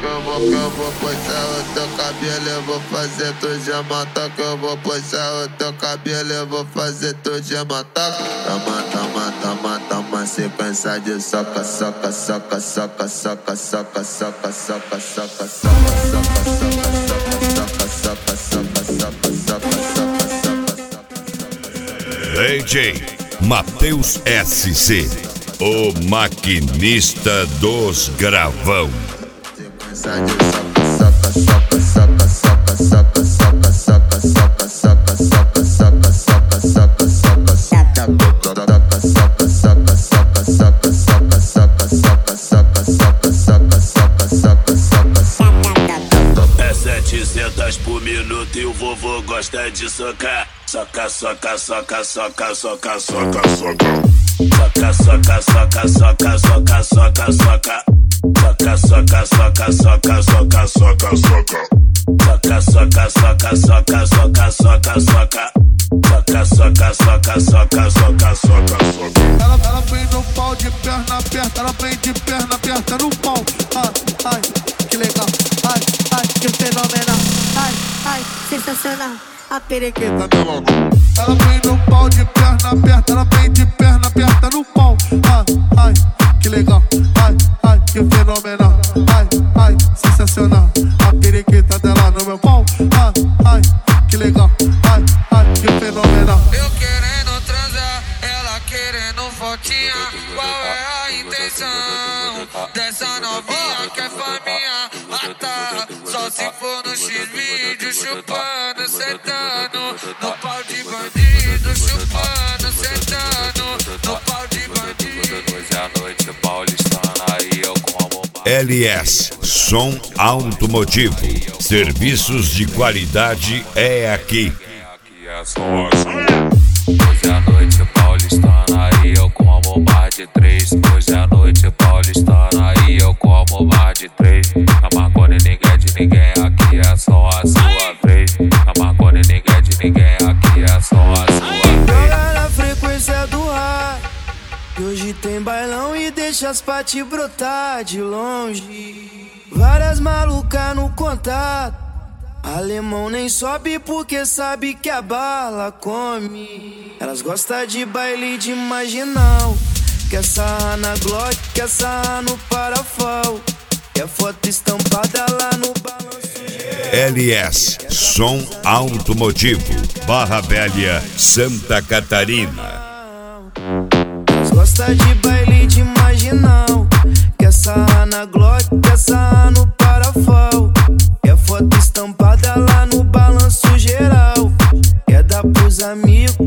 que eu vou puxar o teu cabelo, eu vou fazer tu gemata. Que eu vou puxar o teu cabelo, eu vou fazer tu gemata. Toma sequência de soca, soca, soca, soca, soca, soca, soca, soca, soca, soca, DJ Matheus SC, o maquinista dos gravão. É 700 por minuto e o vovô gosta de socar. Soca, soca, soca, soca, soca, soca, soca. Soca, soca, soca, soca, soca, soca, soca. Soca, soca, soca, soca, soca, soca, soca. Soca, soca, soca, soca, soca, soca, soca. Soca, soca, soca, soca, soca, soca, soca. Ela vem no pau de perna aberta, ela vem de perna aberta no pau. Ai, ai, que legal. Ai, ai, que fenomenal. Ai, ai, sensacional. A perequeta dela não. Ela vem no pau de perna aberta, ela vem de perna aberta no pau. Ai, ai, que legal. Ai, ai, que fenomenal. Ai, ai, sensacional. A perequeta dela no meu pau. Ai, ai, que legal. Ai, ai, que fenomenal. Eu querendo transar, ela querendo fotinha. Qual é a intenção dessa novinha que é faminha? Ah tá, só se for no X-Vídeo, chupando, sentando no pau de bandido, chupando, sentando no pau de bandido. Hoje à noite paulistana, aí eu como LS Som Automotivo. Serviços de qualidade é aqui. Aqui é só hoje à noite paulistana, aí eu como bar de 3. Hoje à noite paulistana, aí eu como bar de 3. Na Marconi ninguém é de ninguém, aqui é só a sua vez. Na Marconi ninguém é de ninguém, aqui é só a sua vez. Joga na frequência do ar, e hoje tem bailão e deixa as paty brotar de longe. Várias malucas no contato, alemão nem sobe porque sabe que a bala come. Elas gostam de baile de marginal, quer sarrar na Glock, quer sarrar no Parafal, quer foto estampada lá no balanço. LS Som Automotivo, Barra Velha, Santa Catarina. Elas gostam de baile de marginal, quer sarrar na Glock, quer sarrar no Parafal, quer foto estampada lá no balanço geral, quer dar pros amigos,